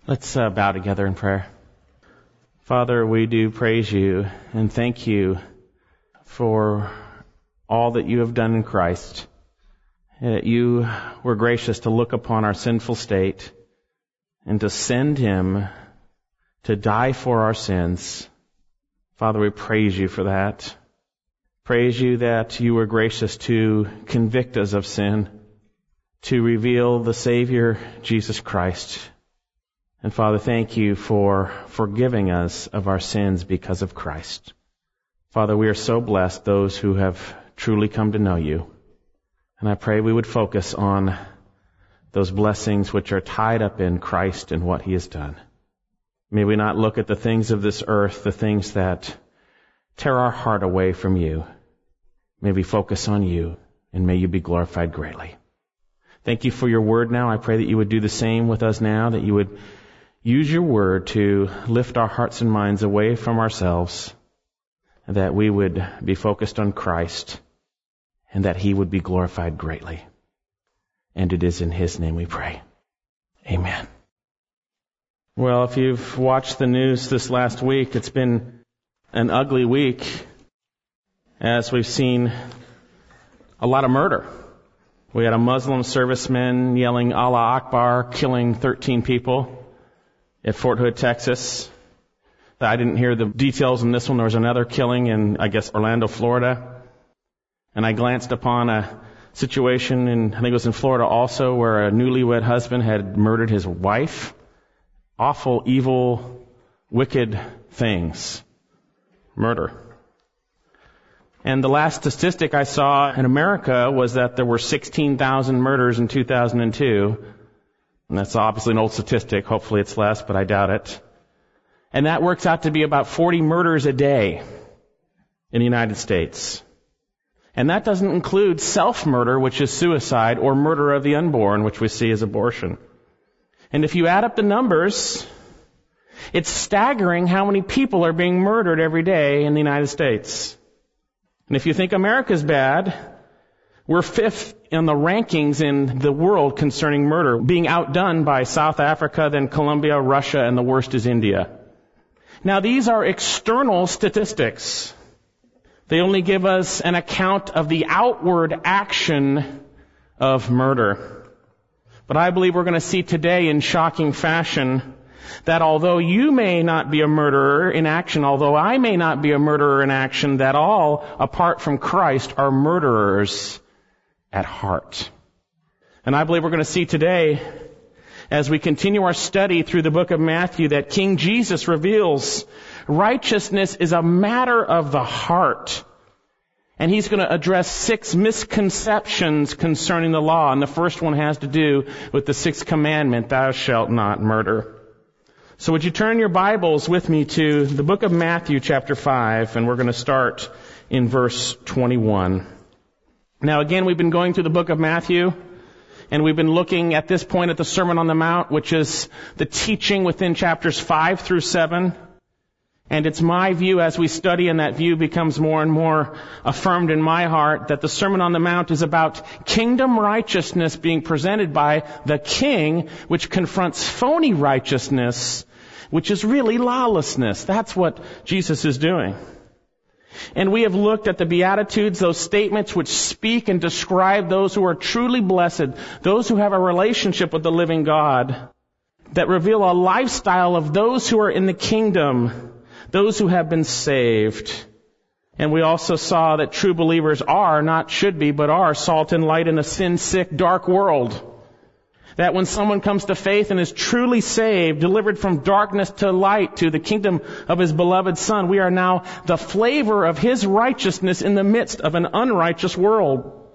Let's bow together in prayer. Father, we do praise you and thank you for all that you have done in Christ. That you were gracious to look upon our sinful state and to send him to die for our sins. Father, we praise you for that. Praise you that you were gracious to convict us of sin, to reveal the Savior, Jesus Christ. And Father, thank you for forgiving us of our sins because of Christ. Father, we are so blessed, those who have truly come to know you. And I pray we would focus on those blessings which are tied up in Christ and what he has done. May we not look at the things of this earth, the things that tear our heart away from you. May we focus on you, and may you be glorified greatly. Thank you for your word now. I pray that you would do the same with us now, that you would use your word to lift our hearts and minds away from ourselves, and that we would be focused on Christ, and that he would be glorified greatly. And it is in his name we pray. Amen. Well, if you've watched the news this last week, it's been an ugly week as we've seen a lot of murder. We had a Muslim serviceman yelling Allah Akbar, killing 13 people at Fort Hood, Texas. I didn't hear the details on this one. There was another killing in, Orlando, Florida. And I glanced upon a situation in, I think it was in Florida also, where a newlywed husband had murdered his wife. Awful, evil, wicked things. Murder. And the last statistic I saw in America was that there were 16,000 murders in 2002. And that's obviously an old statistic. Hopefully it's less, but I doubt it. And that works out to be about 40 murders a day in the United States. And that doesn't include self-murder, which is suicide, or murder of the unborn, which we see as abortion. And if you add up the numbers, it's staggering how many people are being murdered every day in the United States. And if you think America's bad, we're fifth in the rankings in the world concerning murder, being outdone by South Africa, then Colombia, Russia, and the worst is India. Now, these are external statistics. They only give us an account of the outward action of murder. But I believe we're going to see today in shocking fashion that although you may not be a murderer in action, although I may not be a murderer in action, that all, apart from Christ, are murderers at heart. And I believe we're going to see today, as we continue our study through the book of Matthew, that King Jesus reveals righteousness is a matter of the heart. And he's going to address 6 misconceptions concerning the law. And the first one has to do with the 6th commandment, thou shalt not murder. So would you turn your Bibles with me to the book of Matthew chapter 5, and we're going to start in verse 21. Now again, we've been going through the book of Matthew, and we've been looking at this point at the Sermon on the Mount, which is the teaching within chapters 5 through 7. And it's my view as we study, and that view becomes more and more affirmed in my heart, that the Sermon on the Mount is about kingdom righteousness being presented by the King, which confronts phony righteousness, which is really lawlessness. That's what Jesus is doing. And we have looked at the Beatitudes, those statements which speak and describe those who are truly blessed, those who have a relationship with the living God, that reveal a lifestyle of those who are in the kingdom, those who have been saved. And we also saw that true believers are, not should be, but are salt and light in a sin-sick, dark world. That when someone comes to faith and is truly saved, delivered from darkness to light, to the kingdom of his beloved Son, we are now the flavor of his righteousness in the midst of an unrighteous world.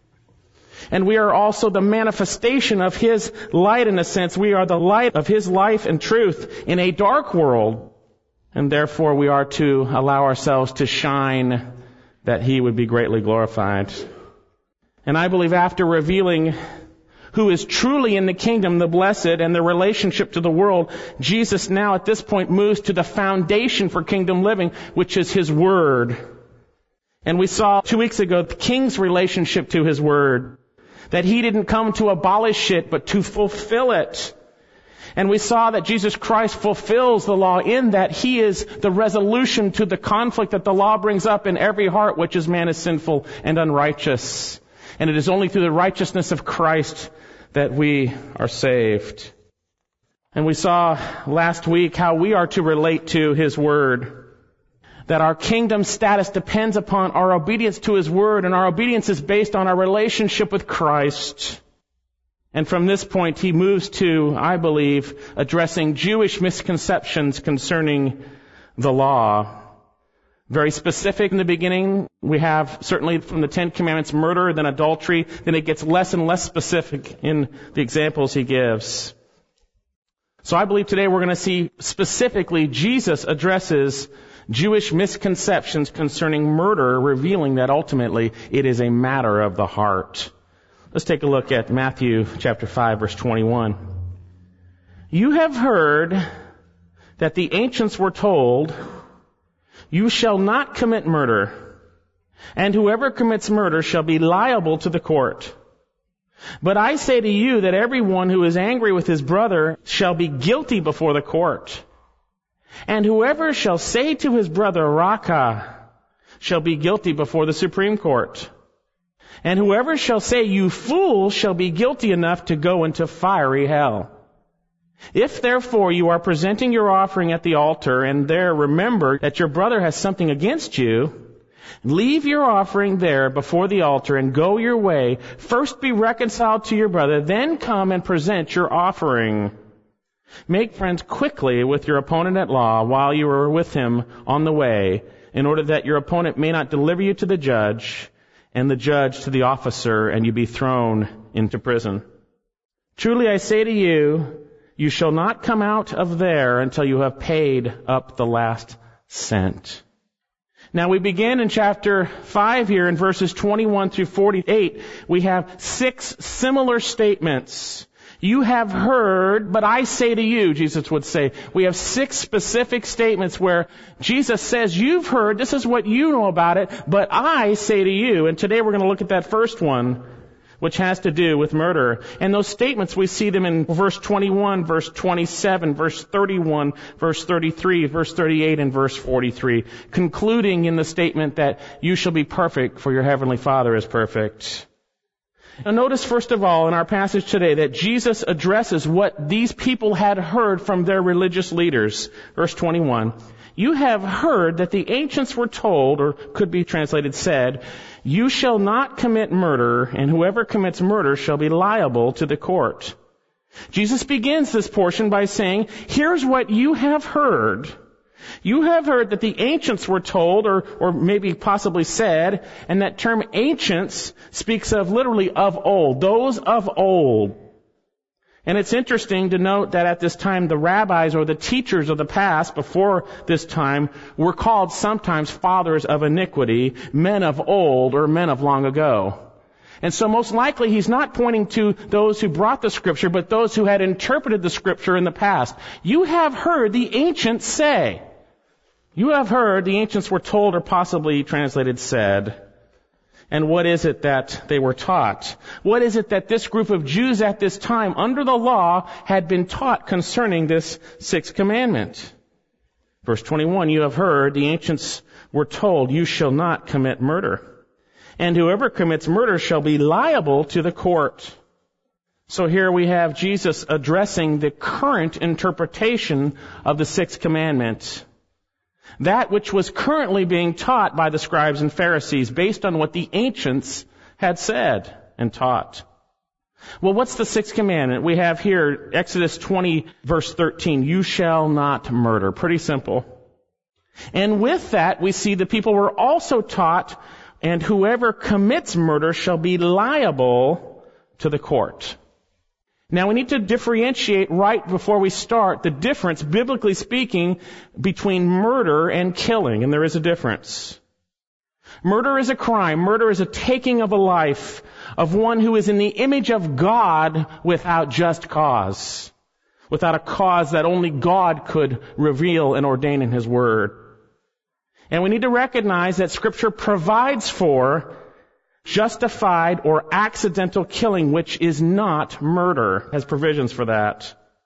And we are also the manifestation of his light in a sense. We are the light of his life and truth in a dark world. And therefore we are to allow ourselves to shine, that he would be greatly glorified. And I believe after revealing who is truly in the kingdom, the blessed, and the relationship to the world, Jesus now at this point moves to the foundation for kingdom living, which is his word. And we saw 2 weeks ago the king's relationship to his word, that he didn't come to abolish it, but to fulfill it. And we saw that Jesus Christ fulfills the law in that He is the resolution to the conflict that the law brings up in every heart, which is man is sinful and unrighteous. And it is only through the righteousness of Christ that we are saved. And we saw last week how we are to relate to His Word. That our kingdom status depends upon our obedience to His Word, and our obedience is based on our relationship with Christ. And from this point, he moves to, I believe, addressing Jewish misconceptions concerning the law. Very specific in the beginning. We have, certainly from the Ten Commandments, murder, then adultery. Then it gets less and less specific in the examples he gives. So I believe today we're going to see specifically Jesus addresses Jewish misconceptions concerning murder, revealing that ultimately it is a matter of the heart. Let's take a look at Matthew chapter 5, verse 21. You have heard that the ancients were told, you shall not commit murder, and whoever commits murder shall be liable to the court. But I say to you that everyone who is angry with his brother shall be guilty before the court. And whoever shall say to his brother, Raca, shall be guilty before the Supreme Court. And whoever shall say, you fool, shall be guilty enough to go into fiery hell. If therefore you are presenting your offering at the altar, and there remember that your brother has something against you, leave your offering there before the altar and go your way. First be reconciled to your brother, then come and present your offering. Make friends quickly with your opponent at law while you are with him on the way, in order that your opponent may not deliver you to the judge, and the judge to the officer, and you be thrown into prison. Truly I say to you, you shall not come out of there until you have paid up the last cent. Now we begin in chapter 5 here in verses 21 through 48. We have 6 similar statements. You have heard, but I say to you, Jesus would say. We have 6 specific statements where Jesus says, you've heard, this is what you know about it, but I say to you. And today we're going to look at that first one, which has to do with murder. And those statements, we see them in verse 21, verse 27, verse 31, verse 33, verse 38, and verse 43, concluding in the statement that you shall be perfect, for your heavenly Father is perfect. Now notice first of all in our passage today that Jesus addresses what these people had heard from their religious leaders. Verse 21, you have heard that the ancients were told, or could be translated said, you shall not commit murder, and whoever commits murder shall be liable to the court. Jesus begins this portion by saying, here's what you have heard. You have heard that the ancients were told, or maybe possibly said, and that term ancients speaks of literally of old, those of old. And it's interesting to note that at this time the rabbis or the teachers of the past before this time were called sometimes fathers of iniquity, men of old or men of long ago. And so most likely he's not pointing to those who brought the Scripture, but those who had interpreted the Scripture in the past. You have heard the ancients say. You have heard the ancients were told, or possibly translated said. And what is it that they were taught? What is it that this group of Jews at this time under the law had been taught concerning this 6th commandment? Verse 21, you have heard the ancients were told, you shall not commit murder. And whoever commits murder shall be liable to the court. So here we have Jesus addressing the current interpretation of the 6th commandment. That which was currently being taught by the scribes and Pharisees based on what the ancients had said and taught. Well, what's the 6th commandment? We have here Exodus 20 verse 13, you shall not murder. Pretty simple. And with that, we see the people were also taught, and whoever commits murder shall be liable to the court. Now we need to differentiate right before we start the difference, biblically speaking, between murder and killing, and there is a difference. Murder is a crime. Murder is a taking of a life of one who is in the image of God without just cause, without a cause that only God could reveal and ordain in His Word. And we need to recognize that Scripture provides for justified or accidental killing, which is not murder, has provisions for that.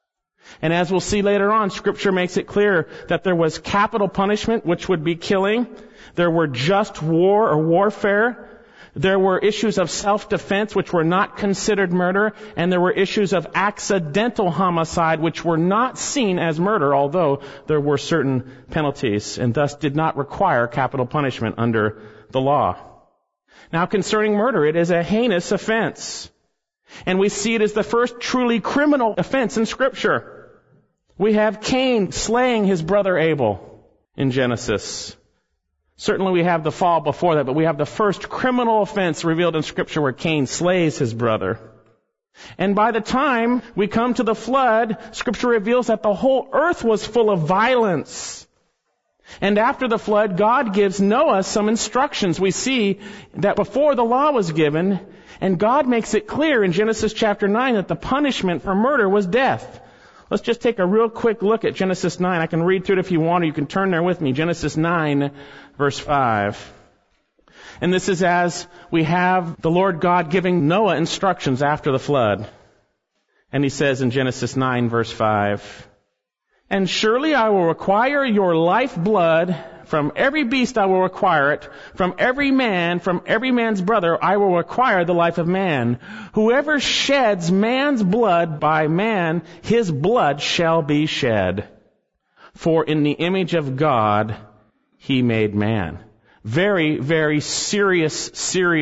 And as we'll see later on, Scripture makes it clear that there was capital punishment, which would be killing. There were just war or warfare. There were issues of self-defense, which were not considered murder. And there were issues of accidental homicide, which were not seen as murder, although there were certain penalties, and thus did not require capital punishment under the law. Now, concerning murder, it is a heinous offense. And we see it as the first truly criminal offense in Scripture. We have Cain slaying his brother Abel in Genesis. Certainly we have the fall before that, but we have the first criminal offense revealed in Scripture where Cain slays his brother. And by the time we come to the flood, Scripture reveals that the whole earth was full of violence. And after the flood, God gives Noah some instructions. We see that before the law was given, and God makes it clear in Genesis chapter 9 that the punishment for murder was death. Let's just take a real quick look at Genesis 9. I can read through it if you want, or you can turn there with me. Genesis 9, verse 5. And this is as we have the Lord God giving Noah instructions after the flood. And he says in Genesis 9, verse 5, "And surely I will require your lifeblood. From every beast I will require it. From every man's brother, I will require the life of man. Whoever sheds man's blood, by man his blood shall be shed. For in the image of God he made man." Very, very serious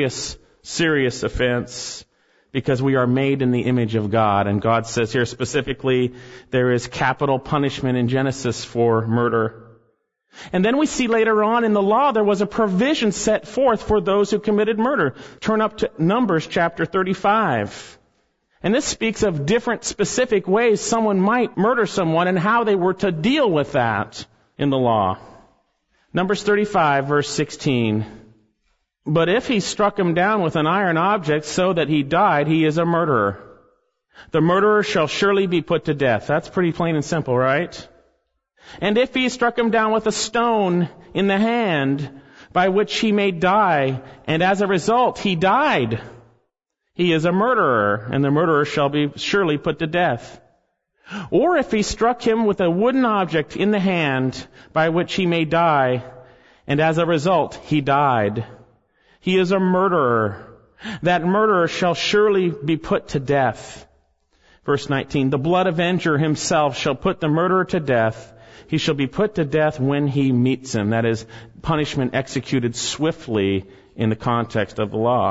offense, because we are made in the image of God. And God says here specifically there is capital punishment in Genesis for murder. And then we see later on in the law there was a provision set forth for those who committed murder. Turn up to Numbers chapter 35. And this speaks of different specific ways someone might murder someone and how they were to deal with that in the law. Numbers 35, verse 16. "But if he struck him down with an iron object so that he died, he is a murderer. The murderer shall surely be put to death." That's pretty plain and simple, right? "And if he struck him down with a stone in the hand, by which he may die, and as a result he died, he is a murderer, and the murderer shall be surely put to death. Or if he struck him with a wooden object in the hand, by which he may die, and as a result he died, he is a murderer. That murderer shall surely be put to death." Verse 19, "The blood avenger himself shall put the murderer to death. He shall be put to death when he meets him." That is, punishment executed swiftly in the context of the law.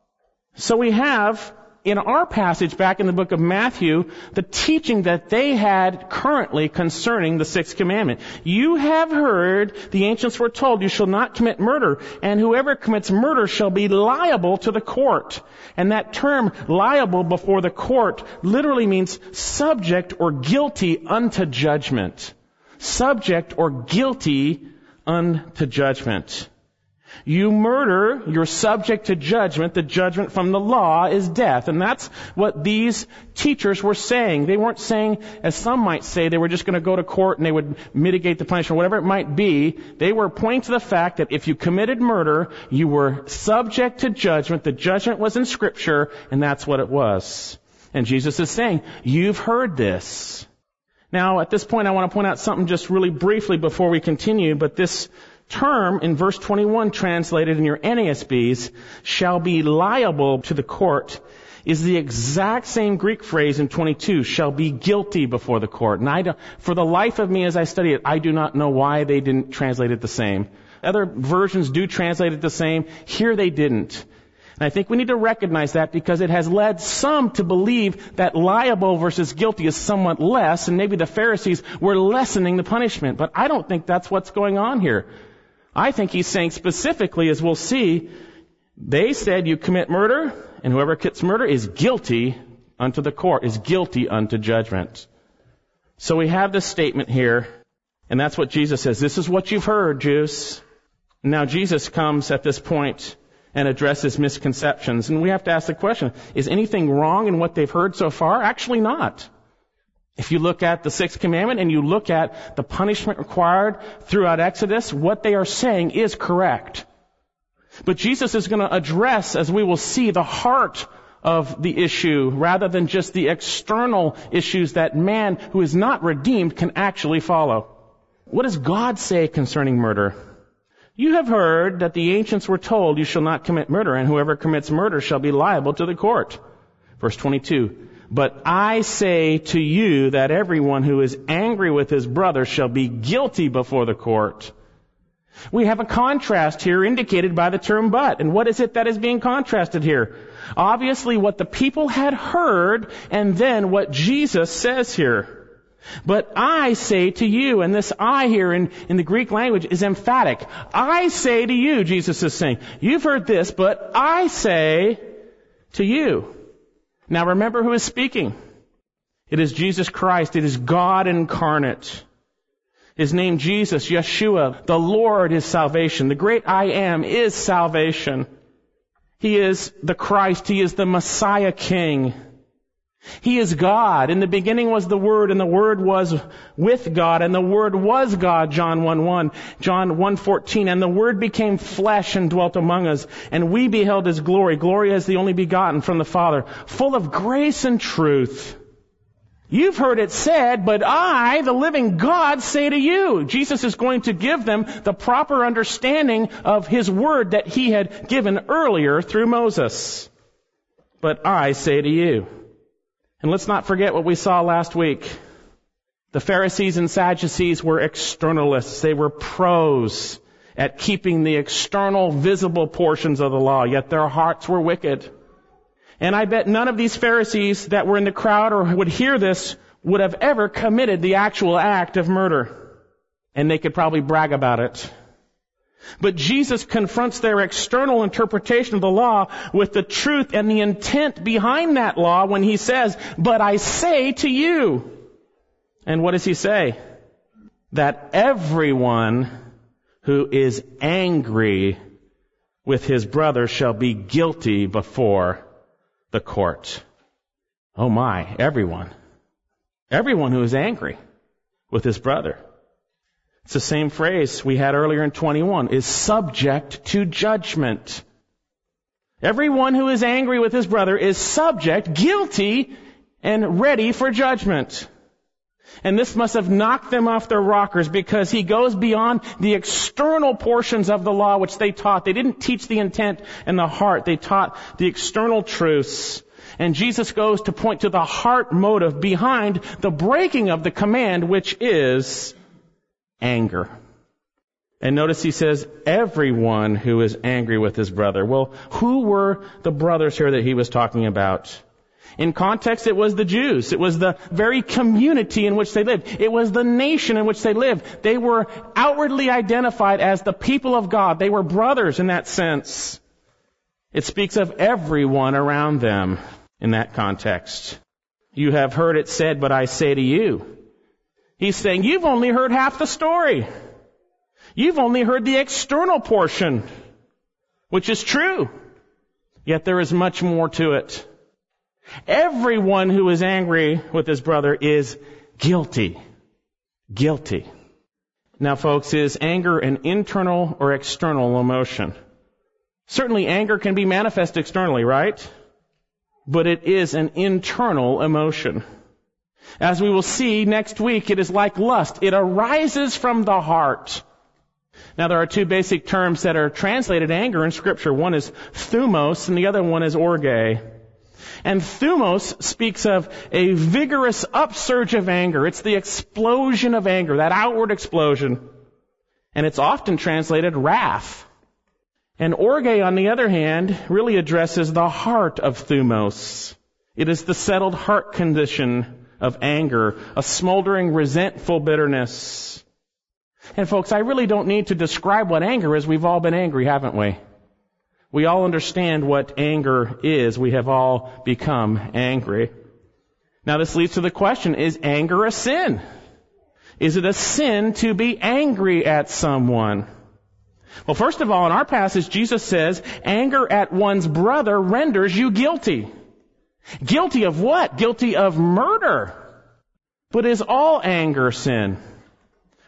So we have, in our passage back in the book of Matthew, the teaching that they had currently concerning the sixth commandment. "You have heard, the ancients were told, you shall not commit murder, and whoever commits murder shall be liable to the court." And that term, liable before the court, literally means subject or guilty unto judgment. Subject or guilty unto judgment. You murder, you're subject to judgment. The judgment from the law is death. And that's what these teachers were saying. They weren't saying, as some might say, they were just going to go to court and they would mitigate the punishment, whatever it might be. They were pointing to the fact that if you committed murder, you were subject to judgment. The judgment was in Scripture, and that's what it was. And Jesus is saying, you've heard this. Now, at this point, I want to point out something just really briefly before we continue, but this term in verse 21, translated in your NASBs, shall be liable to the court, is the exact same Greek phrase in 22, shall be guilty before the court. And for the life of me as I study it, I do not know why they didn't translate it the same. Other versions do translate it the same. Here they didn't. And I think we need to recognize that, because it has led some to believe that liable versus guilty is somewhat less, and maybe the Pharisees were lessening the punishment. But I don't think that's what's going on here. I think he's saying specifically, as we'll see, they said you commit murder, and whoever commits murder is guilty unto the court, is guilty unto judgment. So we have this statement here, and that's what Jesus says. This is what you've heard, Jews. Now Jesus comes at this point and addresses misconceptions. And we have to ask the question, is anything wrong in what they've heard so far? Actually not. If you look at the sixth commandment and you look at the punishment required throughout Exodus, what they are saying is correct. But Jesus is going to address, as we will see, the heart of the issue rather than just the external issues that man who is not redeemed can actually follow. What does God say concerning murder? You have heard that the ancients were told, you shall not commit murder, and whoever commits murder shall be liable to the court. Verse 22, but I say to you that everyone who is angry with his brother shall be guilty before the court. We have a contrast here indicated by the term but. And what is it that is being contrasted here? Obviously what the people had heard, and then what Jesus says here. But I say to you, and this I here in the Greek language is emphatic. I say to you, Jesus is saying, you've heard this, but I say to you. Now remember who is speaking. It is Jesus Christ. It is God incarnate. His name Jesus, Yeshua, the Lord is salvation. The great I am is salvation. He is the Christ. He is the Messiah King. He is God. In the beginning was the Word, and the Word was with God, and the Word was God, John 1:1, John 1:14, and the Word became flesh and dwelt among us, and we beheld His glory, glory as the only begotten from the Father, full of grace and truth. You've heard it said, but I, the living God, say to you. Jesus is going to give them the proper understanding of His Word that He had given earlier through Moses. But I say to you. And let's not forget what we saw last week. The Pharisees and Sadducees were externalists. They were pros at keeping the external, visible portions of the law, yet their hearts were wicked. And I bet none of these Pharisees that were in the crowd or would hear this would have ever committed the actual act of murder. And they could probably brag about it. But Jesus confronts their external interpretation of the law with the truth and the intent behind that law when He says, but I say to you. And what does He say? That everyone who is angry with his brother shall be guilty before the court. Oh my, everyone. Everyone who is angry with his brother. It's the same phrase we had earlier in 21, is subject to judgment. Everyone who is angry with his brother is subject, guilty, and ready for judgment. And this must have knocked them off their rockers because He goes beyond the external portions of the law which they taught. They didn't teach the intent and the heart. They taught the external truths. And Jesus goes to point to the heart motive behind the breaking of the command, which is anger. And notice He says, everyone who is angry with his brother. Well, who were the brothers here that He was talking about? In context, it was the Jews. It was the very community in which they lived. It was the nation in which they lived. They were outwardly identified as the people of God. They were brothers in that sense. It speaks of everyone around them in that context. You have heard it said, but I say to you. He's saying, you've only heard half the story. You've only heard the external portion, which is true. Yet there is much more to it. Everyone who is angry with his brother is guilty. Guilty. Now, folks, is anger an internal or external emotion? Certainly anger can be manifest externally, right? But it is an internal emotion. As we will see next week, it is like lust. It arises from the heart. Now, there are two basic terms that are translated anger in Scripture. One is thumos, and the other one is orge. And thumos speaks of a vigorous upsurge of anger. It's the explosion of anger, that outward explosion. And it's often translated wrath. And orge, on the other hand, really addresses the heart of thumos. It is the settled heart condition of anger, a smoldering, resentful bitterness. And folks, I really don't need to describe what anger is. We've all been angry, haven't we? We all understand what anger is. We have all become angry. Now this leads to the question, is anger a sin? Is it a sin to be angry at someone? Well, first of all, in our passage, Jesus says, anger at one's brother renders you guilty. Guilty of what? Guilty of murder. But is all anger sin?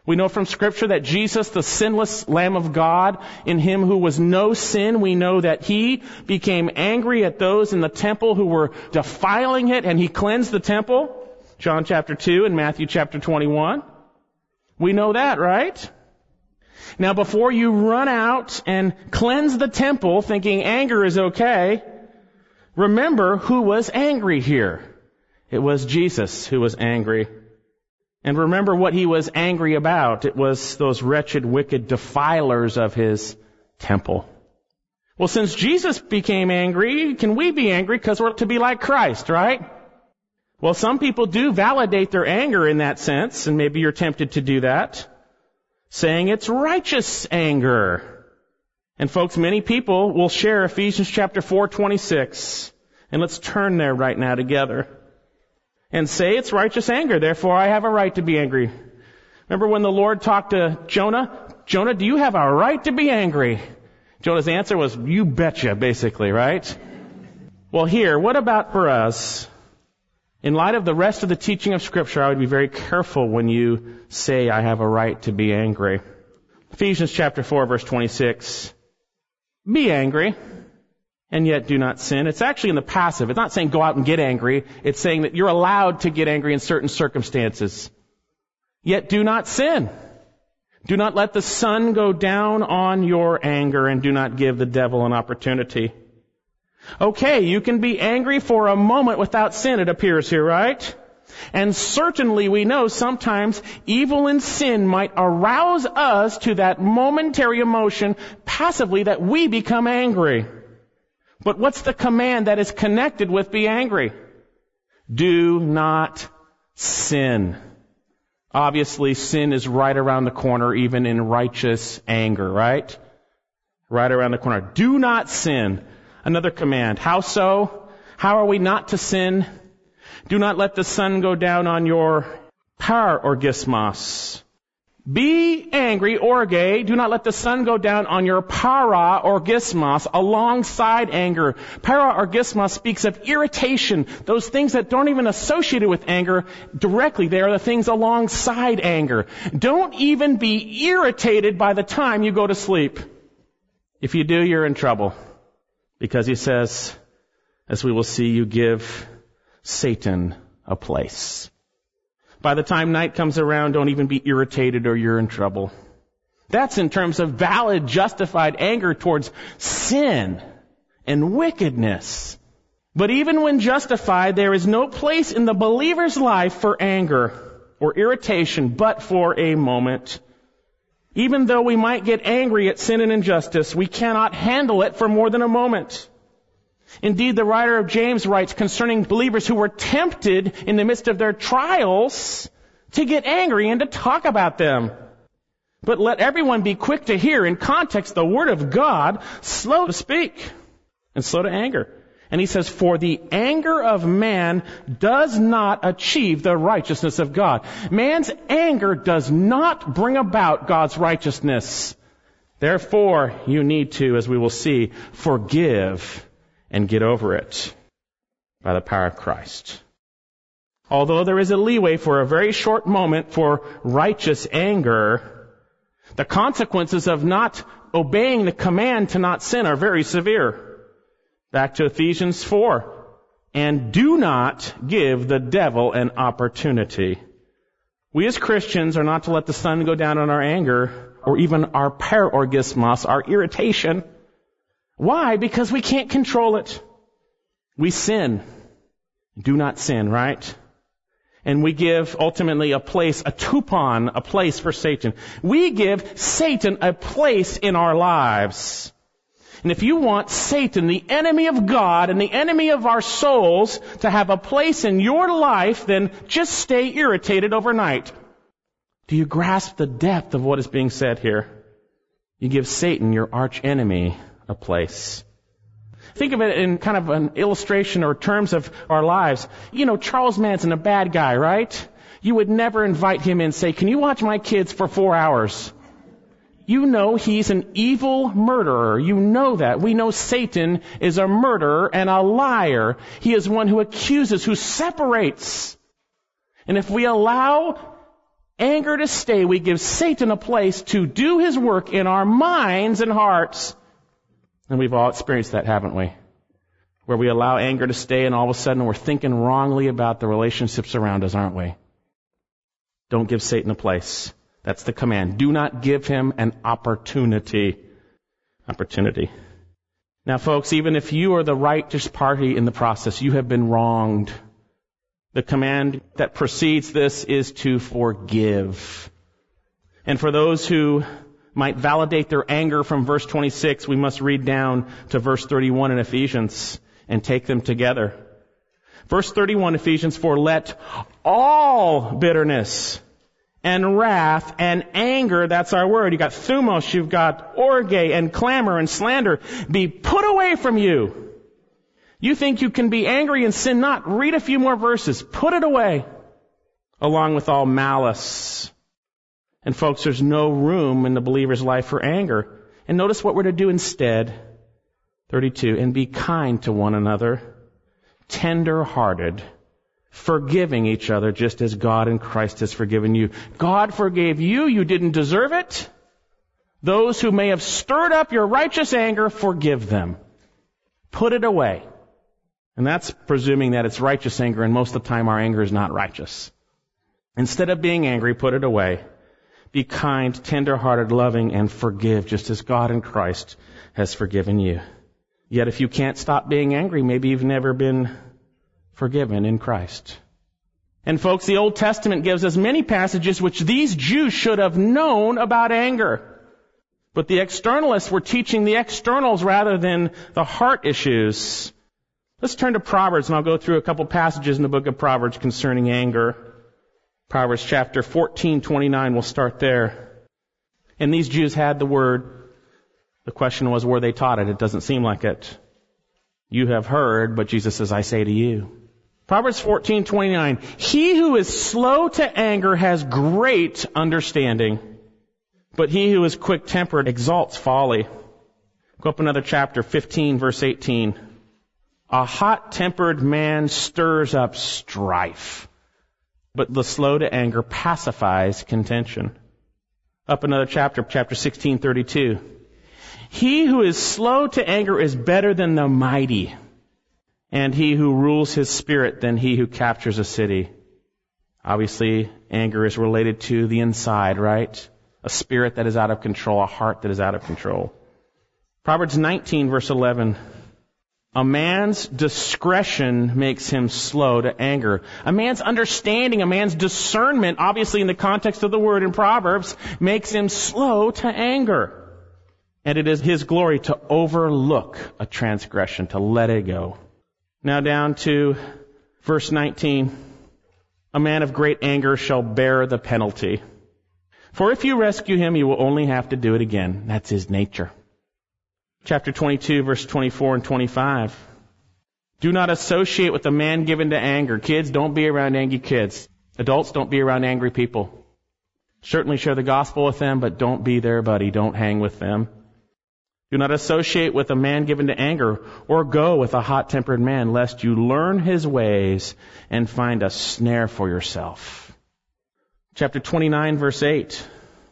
We know from Scripture that Jesus, the sinless Lamb of God, in him who was no sin, we know that he became angry at those in the temple who were defiling it, and he cleansed the temple. John chapter 2 and Matthew chapter 21. We know that, right? Now, before you run out and cleanse the temple thinking anger is okay, remember who was angry here. It was Jesus who was angry. And remember what he was angry about. It was those wretched, wicked defilers of his temple. Well, since Jesus became angry, can we be angry because we're to be like Christ, right? Well, some people do validate their anger in that sense, and maybe you're tempted to do that, saying it's righteous anger. And folks, many people will share Ephesians chapter 4:26. And let's turn there right now together. And say it's righteous anger, therefore I have a right to be angry. Remember when the Lord talked to Jonah? Jonah, do you have a right to be angry? Jonah's answer was, you betcha, basically, right? Well, here, what about for us? In light of the rest of the teaching of Scripture, I would be very careful when you say I have a right to be angry. Ephesians chapter 4, verse 26. Be angry, and yet do not sin. It's actually in the passive. It's not saying go out and get angry. It's saying that you're allowed to get angry in certain circumstances. Yet do not sin. Do not let the sun go down on your anger, and do not give the devil an opportunity. Okay, you can be angry for a moment without sin, it appears here, right? And certainly we know sometimes evil and sin might arouse us to that momentary emotion passively that we become angry. But what's the command that is connected with be angry? Do not sin. Obviously, sin is right around the corner, even in righteous anger, right? Right around the corner. Do not sin. Another command. How so? How are we not to sin? Do not let the sun go down on your parorgismos. Be angry, orge. Do not let the sun go down on your parorgismos, alongside anger. Parorgismos speaks of irritation, those things that don't even associate it with anger directly. They are the things alongside anger. Don't even be irritated by the time you go to sleep. If you do, you're in trouble. Because he says, as we will see, you give Satan a place. By the time night comes around, don't even be irritated or you're in trouble. That's in terms of valid, justified anger towards sin and wickedness. But even when justified, there is no place in the believer's life for anger or irritation but for a moment. Even though we might get angry at sin and injustice, we cannot handle it for more than a moment. Indeed, the writer of James writes concerning believers who were tempted in the midst of their trials to get angry and to talk about them. But let everyone be quick to hear, in context, the word of God, slow to speak and slow to anger. And he says, for the anger of man does not achieve the righteousness of God. Man's anger does not bring about God's righteousness. Therefore, you need to, as we will see, forgive and get over it by the power of Christ. Although there is a leeway for a very short moment for righteous anger, the consequences of not obeying the command to not sin are very severe. Back to Ephesians 4. And do not give the devil an opportunity. We as Christians are not to let the sun go down on our anger or even our parorgismos, our irritation. Why? Because we can't control it. We sin. Do not sin, right? And we give ultimately a place, a tupon, a place for Satan. We give Satan a place in our lives. And if you want Satan, the enemy of God and the enemy of our souls, to have a place in your life, then just stay irritated overnight. Do you grasp the depth of what is being said here? You give Satan, your arch enemy, a place. Think of it in kind of an illustration or terms of our lives. You know, Charles Manson, a bad guy, right? You would never invite him in and say, can you watch my kids for 4 hours? You know he's an evil murderer. You know that. We know Satan is a murderer and a liar. He is one who accuses, who separates. And if we allow anger to stay, we give Satan a place to do his work in our minds and hearts. And we've all experienced that, haven't we? Where we allow anger to stay and all of a sudden we're thinking wrongly about the relationships around us, aren't we? Don't give Satan a place. That's the command. Do not give him an opportunity. Now, folks, even if you are the righteous party in the process, you have been wronged. The command that precedes this is to forgive. And for those who might validate their anger from verse 26, we must read down to verse 31 in Ephesians and take them together. Verse 31, Ephesians 4, let all bitterness and wrath and anger, that's our word. You've got thumos, you've got orge and clamor and slander, be put away from you. You think you can be angry and sin not? Read a few more verses. Put it away. Along with all malice. And folks, there's no room in the believer's life for anger. And notice what we're to do instead. 32, and be kind to one another, tender-hearted, forgiving each other just as God in Christ has forgiven you. God forgave you. You didn't deserve it. Those who may have stirred up your righteous anger, forgive them. Put it away. And that's presuming that it's righteous anger, and most of the time our anger is not righteous. Instead of being angry, put it away. Be kind, tender-hearted, loving, and forgive just as God in Christ has forgiven you. Yet if you can't stop being angry, maybe you've never been forgiven in Christ. And folks, the Old Testament gives us many passages which these Jews should have known about anger. But the externalists were teaching the externals rather than the heart issues. Let's turn to Proverbs, and I'll go through a couple passages in the book of Proverbs concerning anger. Proverbs chapter 14:29, we'll start there. And these Jews had the word. The question was, were they taught it? It doesn't seem like it. You have heard, but Jesus says, I say to you. Proverbs 14:29, he who is slow to anger has great understanding, but he who is quick-tempered exalts folly. Go up another chapter, 15, verse 18. A hot-tempered man stirs up strife, but the slow to anger pacifies contention. Up another chapter, chapter 16:32. He who is slow to anger is better than the mighty, and he who rules his spirit than he who captures a city. Obviously, anger is related to the inside, right? A spirit that is out of control, a heart that is out of control. Proverbs 19, verse 11. A man's discretion makes him slow to anger. A man's understanding, a man's discernment, obviously in the context of the word in Proverbs, makes him slow to anger. And it is his glory to overlook a transgression, to let it go. Now down to verse 19. A man of great anger shall bear the penalty. For if you rescue him, you will only have to do it again. That's his nature. Chapter 22, verse 24 and 25. Do not associate with a man given to anger. Kids, don't be around angry kids. Adults, don't be around angry people. Certainly share the gospel with them, but don't be their buddy. Don't hang with them. Do not associate with a man given to anger, or go with a hot-tempered man, lest you learn his ways and find a snare for yourself. Chapter 29, verse 8.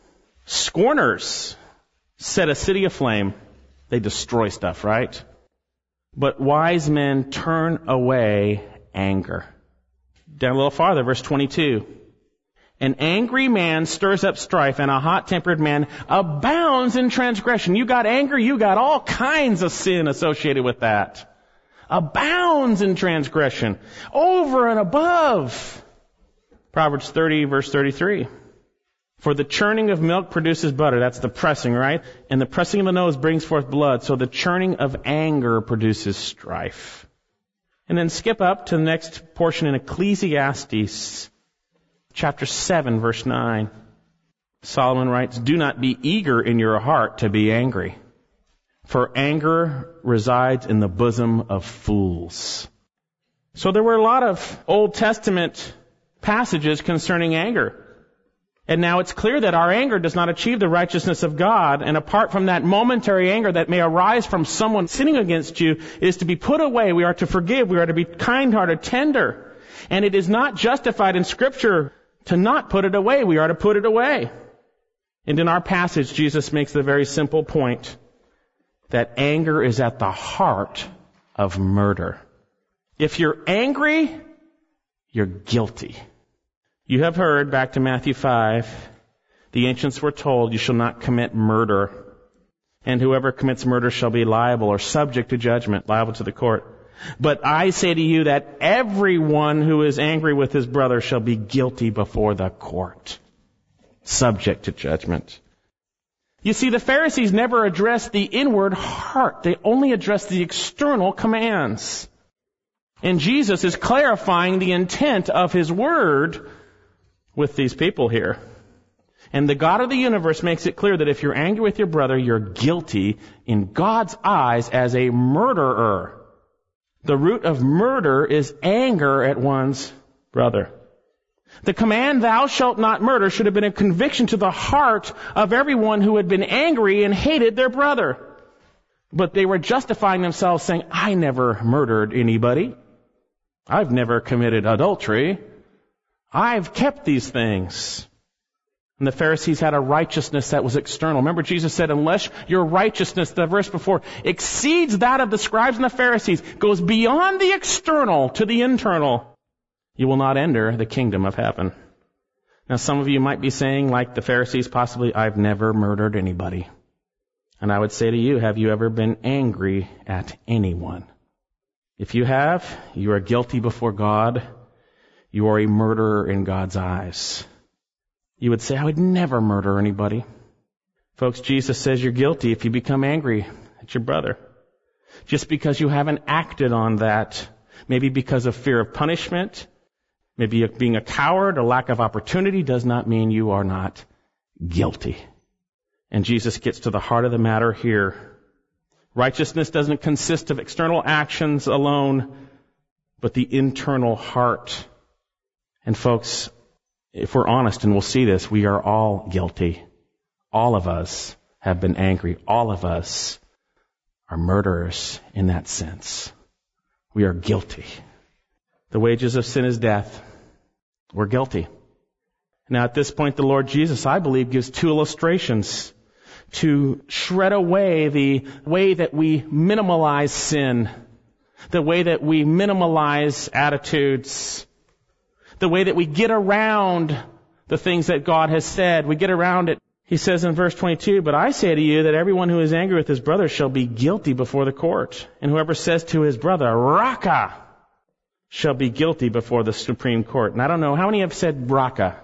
Scorners set a city aflame. They destroy stuff, right? But wise men turn away anger. Down a little farther, verse 22. An angry man stirs up strife, and a hot-tempered man abounds in transgression. You got anger, you got all kinds of sin associated with that. Abounds in transgression. Over and above. Proverbs 30, verse 33. For the churning of milk produces butter. That's the pressing, right? And the pressing of the nose brings forth blood. So the churning of anger produces strife. And then skip up to the next portion in Ecclesiastes, chapter 7, verse 9. Solomon writes, do not be eager in your heart to be angry, for anger resides in the bosom of fools. So there were a lot of Old Testament passages concerning anger. And now it's clear that our anger does not achieve the righteousness of God. And apart from that momentary anger that may arise from someone sinning against you, it is to be put away. We are to forgive. We are to be kind-hearted, tender. And it is not justified in Scripture To not put it away, we are to put it away. And in our passage, Jesus makes the very simple point that anger is at the heart of murder. If you're angry, you're guilty. You have heard, back to Matthew 5, the ancients were told, you shall not commit murder. And whoever commits murder shall be liable or subject to judgment, liable to the court. But I say to you that everyone who is angry with his brother shall be guilty before the court, subject to judgment. You see, the Pharisees never addressed the inward heart. They only addressed the external commands. And Jesus is clarifying the intent of his word with these people here. And the God of the universe makes it clear that if you're angry with your brother, you're guilty in God's eyes as a murderer. The root of murder is anger at one's brother. The command, thou shalt not murder, should have been a conviction to the heart of everyone who had been angry and hated their brother. But they were justifying themselves, saying, I never murdered anybody. I've never committed adultery. I've kept these things. And the Pharisees had a righteousness that was external. Remember, Jesus said, unless your righteousness, the verse before, exceeds that of the scribes and the Pharisees, goes beyond the external to the internal, you will not enter the kingdom of heaven. Now, some of you might be saying, like the Pharisees possibly, I've never murdered anybody. And I would say to you, have you ever been angry at anyone? If you have, you are guilty before God. You are a murderer in God's eyes. You would say, I would never murder anybody. Folks, Jesus says you're guilty if you become angry at your brother. Just because you haven't acted on that, maybe because of fear of punishment, maybe being a coward, a lack of opportunity, does not mean you are not guilty. And Jesus gets to the heart of the matter here. Righteousness doesn't consist of external actions alone, but the internal heart. And folks, if we're honest, and we'll see this, we are all guilty. All of us have been angry. All of us are murderers in that sense. We are guilty. The wages of sin is death. We're guilty. Now at this point, the Lord Jesus, I believe, gives two illustrations to shred away the way that we minimalize sin, the way that we minimalize attitudes, the way that we get around the things that God has said. We get around it. He says in verse 22, but I say to you that everyone who is angry with his brother shall be guilty before the court. And whoever says to his brother, Raka, shall be guilty before the Supreme Court. And I don't know, how many have said Raka?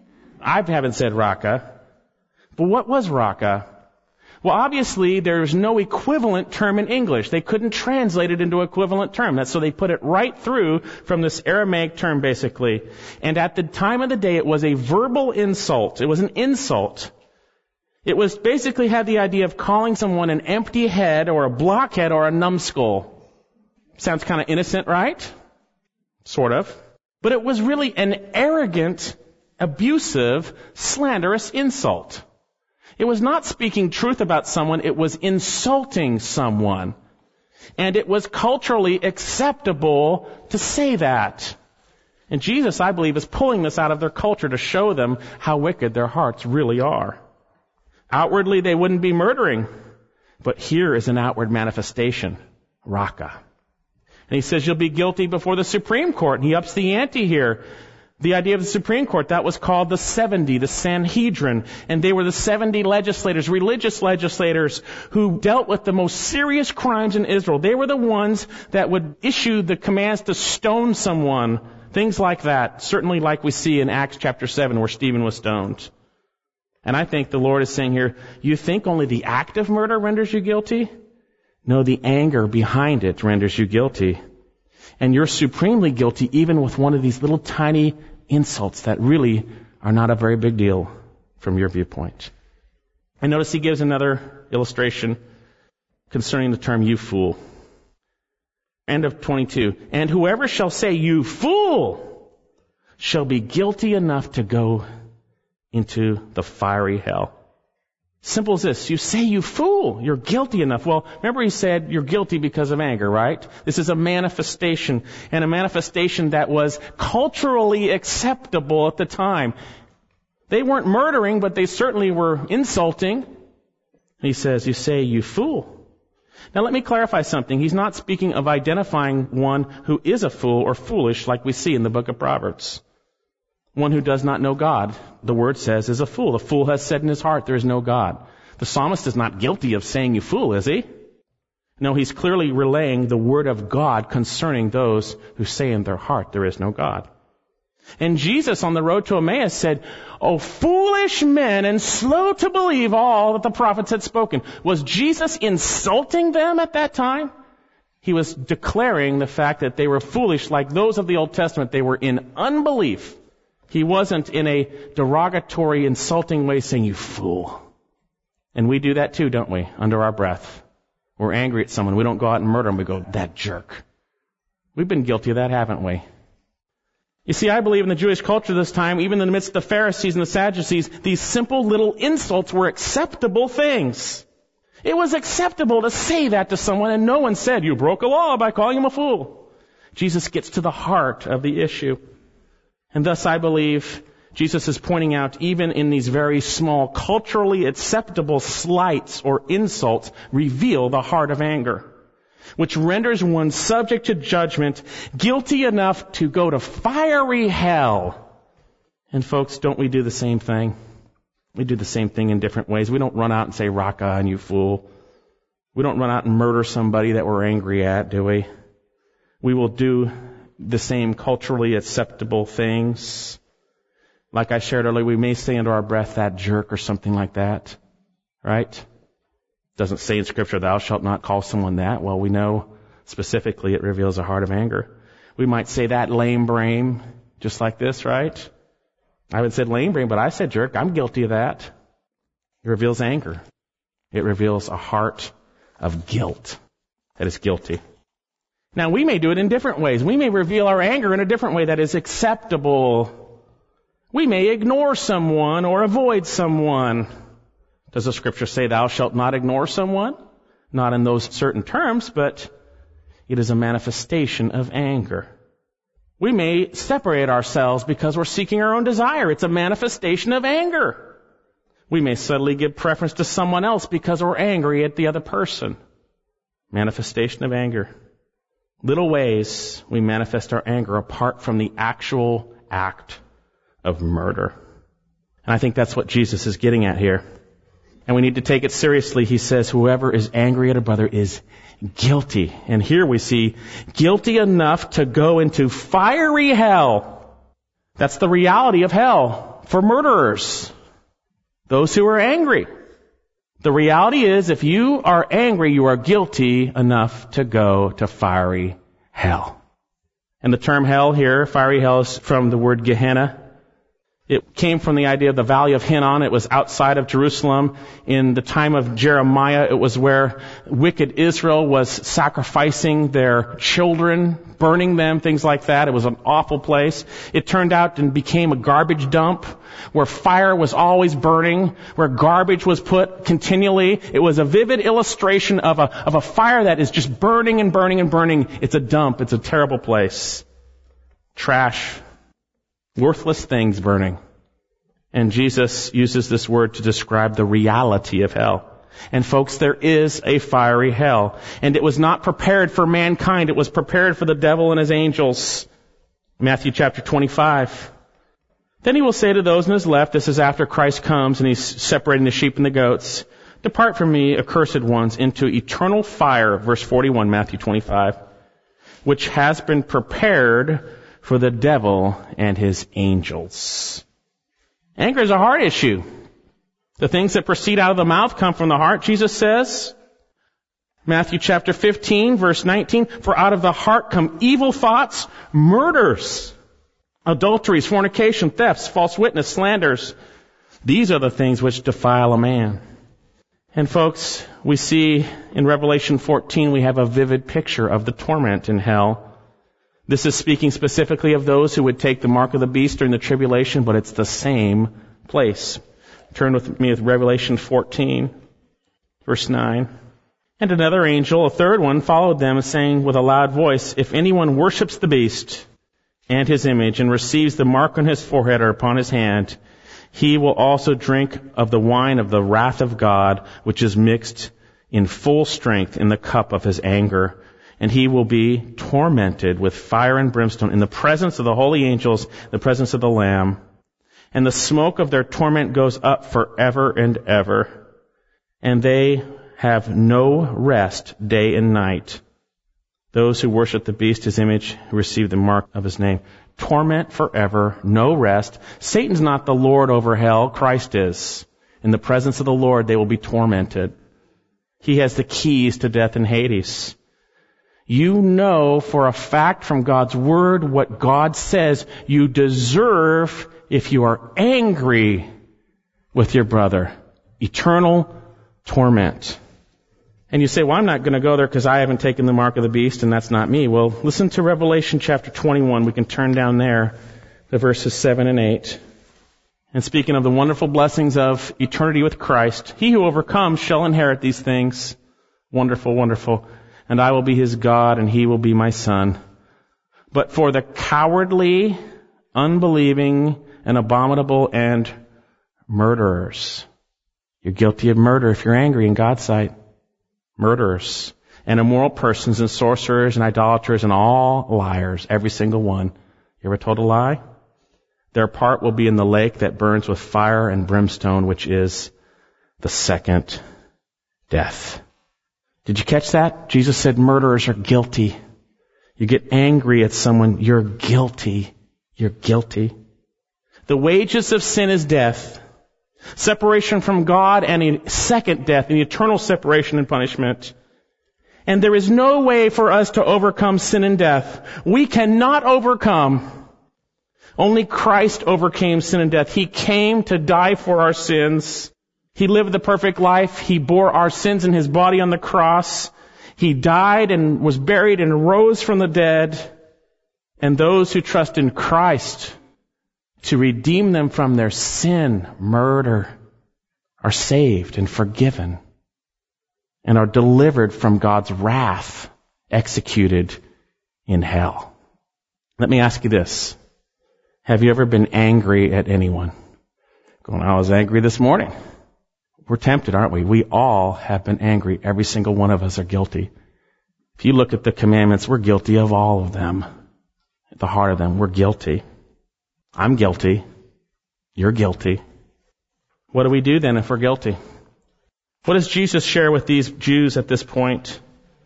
I haven't said Raka. But what was Raka? Well, obviously, there's no equivalent term in English. They couldn't translate it into an equivalent term. That's so they put it right through from this Aramaic term, basically. And at the time of the day, it was a verbal insult. It was an insult. It was basically had the idea of calling someone an empty head or a blockhead or a numbskull. Sounds kind of innocent, right? Sort of. But it was really an arrogant, abusive, slanderous insult. It was not speaking truth about someone, it was insulting someone. And it was culturally acceptable to say that. And Jesus, I believe, is pulling this out of their culture to show them how wicked their hearts really are. Outwardly, they wouldn't be murdering. But here is an outward manifestation. Raka. And he says you'll be guilty before the Supreme Court. And he ups the ante here. The idea of the Supreme Court, that was called the 70, the Sanhedrin. And they were the 70 legislators, religious legislators, who dealt with the most serious crimes in Israel. They were the ones that would issue the commands to stone someone. Things like that. Certainly like we see in Acts chapter 7 where Stephen was stoned. And I think the Lord is saying here, you think only the act of murder renders you guilty? No, the anger behind it renders you guilty. And you're supremely guilty even with one of these little tiny insults that really are not a very big deal from your viewpoint. And notice he gives another illustration concerning the term you fool. End of 22. And whoever shall say you fool shall be guilty enough to go into the fiery hell. Simple as this. You say, you fool, you're guilty enough. Well, remember he said you're guilty because of anger, right? This is a manifestation, and a manifestation that was culturally acceptable at the time. They weren't murdering, but they certainly were insulting. He says, you say, you fool. Now let me clarify something. He's not speaking of identifying one who is a fool or foolish like we see in the book of Proverbs. One who does not know God, the word says, is a fool. The fool has said in his heart, there is no God. The psalmist is not guilty of saying you fool, is he? No, he's clearly relaying the word of God concerning those who say in their heart, there is no God. And Jesus on the road to Emmaus said, "O foolish men and slow to believe all that the prophets had spoken." Was Jesus insulting them at that time? He was declaring the fact that they were foolish like those of the Old Testament. They were in unbelief. He wasn't in a derogatory, insulting way saying, you fool. And we do that too, don't we? Under our breath. We're angry at someone. We don't go out and murder them. We go, that jerk. We've been guilty of that, haven't we? You see, I believe in the Jewish culture this time, even in the midst of the Pharisees and the Sadducees, these simple little insults were acceptable things. It was acceptable to say that to someone, and no one said, you broke a law by calling him a fool. Jesus gets to the heart of the issue. And thus I believe Jesus is pointing out, even in these very small, culturally acceptable slights or insults, reveal the heart of anger, which renders one subject to judgment, guilty enough to go to fiery hell. And folks, don't we do the same thing? We do the same thing in different ways. We don't run out and say, rock on, you fool. We don't run out and murder somebody that we're angry at, do we? We will do the same culturally acceptable things. Like I shared earlier, we may say under our breath, that jerk or something like that. Right? Doesn't say in Scripture, thou shalt not call someone that. Well, we know specifically it reveals a heart of anger. We might say that lame brain, just like this, right? I haven't said lame brain, but I said jerk. I'm guilty of that. It reveals anger. It reveals a heart of guilt that is guilty. Now, we may do it in different ways. We may reveal our anger in a different way that is acceptable. We may ignore someone or avoid someone. Does the Scripture say thou shalt not ignore someone? Not in those certain terms, but it is a manifestation of anger. We may separate ourselves because we're seeking our own desire. It's a manifestation of anger. We may subtly give preference to someone else because we're angry at the other person. Manifestation of anger. Little ways we manifest our anger apart from the actual act of murder. And I think that's what Jesus is getting at here. And we need to take it seriously. He says, whoever is angry at a brother is guilty. And here we see guilty enough to go into fiery hell. That's the reality of hell for murderers. Those who are angry. The reality is, if you are angry, you are guilty enough to go to fiery hell. And the term hell here, fiery hell, is from the word Gehenna. It came from the idea of the Valley of Hinnom. It was outside of Jerusalem. In the time of Jeremiah, it was where wicked Israel was sacrificing their children, burning them, things like that. It was an awful place. It turned out and became a garbage dump where fire was always burning, where garbage was put continually. It was a vivid illustration of a fire that is just burning and burning and burning. It's a dump. It's a terrible place. Trash. Worthless things burning. And Jesus uses this word to describe the reality of hell. And folks, there is a fiery hell. And it was not prepared for mankind. It was prepared for the devil and his angels. Matthew chapter 25. Then he will say to those on his left, this is after Christ comes and he's separating the sheep and the goats, depart from me, accursed ones, into eternal fire, verse 41, Matthew 25, which has been prepared for the devil and his angels. Anger is a heart issue. The things that proceed out of the mouth come from the heart, Jesus says. Matthew chapter 15, verse 19, for out of the heart come evil thoughts, murders, adulteries, fornication, thefts, false witness, slanders. These are the things which defile a man. And folks, we see in Revelation 14, we have a vivid picture of the torment in hell. This is speaking specifically of those who would take the mark of the beast during the tribulation, but it's the same place. Turn with me with Revelation 14, verse 9. And another angel, a third one, followed them, saying with a loud voice, if anyone worships the beast and his image and receives the mark on his forehead or upon his hand, he will also drink of the wine of the wrath of God, which is mixed in full strength in the cup of his anger. And he will be tormented with fire and brimstone in the presence of the holy angels, the presence of the Lamb. And the smoke of their torment goes up forever and ever. And they have no rest day and night. Those who worship the beast, his image, who receive the mark of his name. Torment forever, no rest. Satan's not the Lord over hell. Christ is. In the presence of the Lord, they will be tormented. He has the keys to death and Hades. You know for a fact from God's word what God says you deserve if you are angry with your brother. Eternal torment. And you say, well, I'm not going to go there because I haven't taken the mark of the beast and that's not me. Well, listen to Revelation chapter 21. We can turn down there to verses 7 and 8. And speaking of the wonderful blessings of eternity with Christ, he who overcomes shall inherit these things. Wonderful, wonderful. And I will be his God and he will be my son. But for the cowardly, unbelieving, and abominable and murderers. You're guilty of murder if you're angry in God's sight. Murderers and immoral persons and sorcerers and idolaters and all liars, every single one. You ever told a lie? Their part will be in the lake that burns with fire and brimstone, which is the second death. Did you catch that? Jesus said murderers are guilty. You get angry at someone, you're guilty. You're guilty. The wages of sin is death. Separation from God and a second death, an eternal separation and punishment. And there is no way for us to overcome sin and death. We cannot overcome. Only Christ overcame sin and death. He came to die for our sins. He lived the perfect life. He bore our sins in his body on the cross. He died and was buried and rose from the dead. And those who trust in Christ to redeem them from their sin, murder, are saved and forgiven and are delivered from God's wrath executed in hell. Let me ask you this. Have you ever been angry at anyone? Going, I was angry this morning. We're tempted, aren't we? We all have been angry. Every single one of us are guilty. If you look at the commandments, we're guilty of all of them. At the heart of them, we're guilty. I'm guilty. You're guilty. What do we do then if we're guilty? What does Jesus share with these Jews at this point?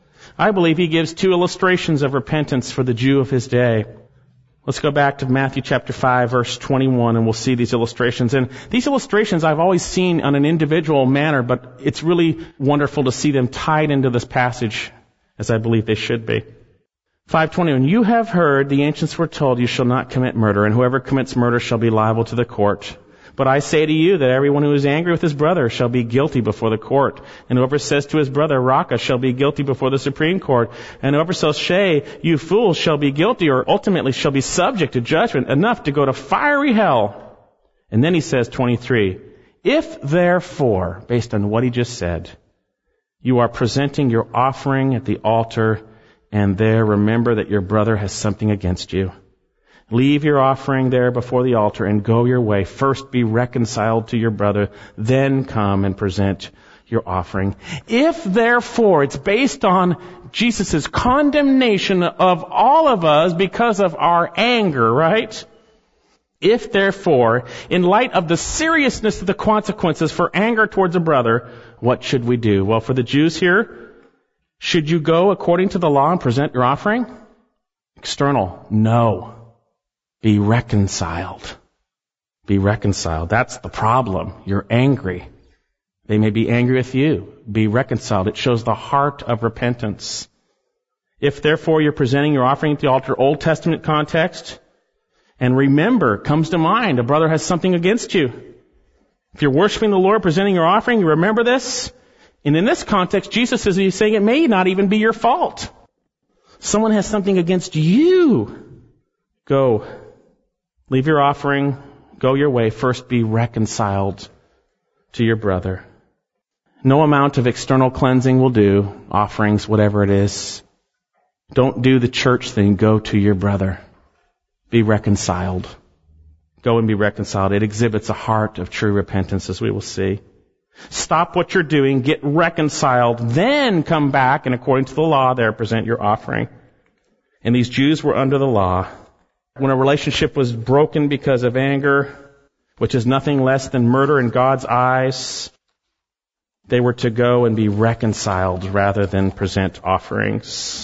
I believe he gives two illustrations of repentance for the Jew of his day. Let's go back to Matthew chapter 5, verse 21, and we'll see these illustrations. And these illustrations I've always seen on an individual manner, but it's really wonderful to see them tied into this passage, as I believe they should be. 5:21, you have heard the ancients were told you shall not commit murder, and whoever commits murder shall be liable to the court. But I say to you that everyone who is angry with his brother shall be guilty before the court. And whoever says to his brother, Raka, shall be guilty before the Supreme Court. And whoever says, Shay, you fool, shall be guilty or ultimately shall be subject to judgment enough to go to fiery hell. And then he says, 23, if therefore, based on what he just said, you are presenting your offering at the altar and there remember that your brother has something against you. Leave your offering there before the altar and go your way. First be reconciled to your brother, then come and present your offering. If therefore, it's based on Jesus' condemnation of all of us because of our anger, right? If therefore, in light of the seriousness of the consequences for anger towards a brother, what should we do? Well, for the Jews here, should you go according to the law and present your offering? External, no. Be reconciled. Be reconciled. That's the problem. You're angry. They may be angry with you. Be reconciled. It shows the heart of repentance. If therefore you're presenting your offering at the altar, Old Testament context, and remember, comes to mind, a brother has something against you. If you're worshiping the Lord, presenting your offering, you remember this. And in this context, Jesus is saying it may not even be your fault. Someone has something against you. Go. Leave your offering. Go your way. First be reconciled to your brother. No amount of external cleansing will do, offerings, whatever it is. Don't do the church thing. Go to your brother. Be reconciled. Go and be reconciled. It exhibits a heart of true repentance, as we will see. Stop what you're doing, get reconciled, then come back and according to the law there present your offering. And these Jews were under the law. When a relationship was broken because of anger, which is nothing less than murder in God's eyes, they were to go and be reconciled rather than present offerings.